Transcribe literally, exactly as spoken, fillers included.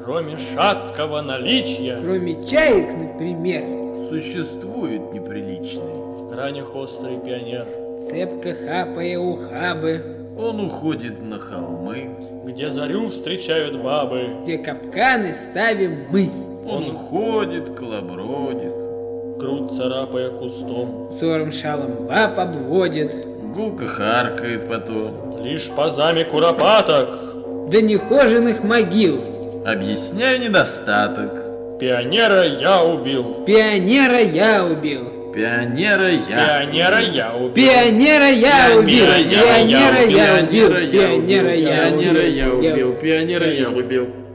Кроме шаткого наличия, кроме чаек, например, существует неприличный. ранних острый пионер, цепко хапая ухабы, Он уходит на холмы, где зарю встречают бабы. где капканы ставим мы. Он ходит, колобродит, Грудь царапая кустом, Взором шалом баб обводит, гулко харкает потом. лишь пазами куропаток. до нехоженных могил. Объясняю недостаток. Пионера я убил. Пионера я убил. Пионера я. Пионера я убил. Пионера я убил. Пионера я Пионера я убил. Пионера я убил. Пионера я убил. Пионера я убил. Пионера я убил.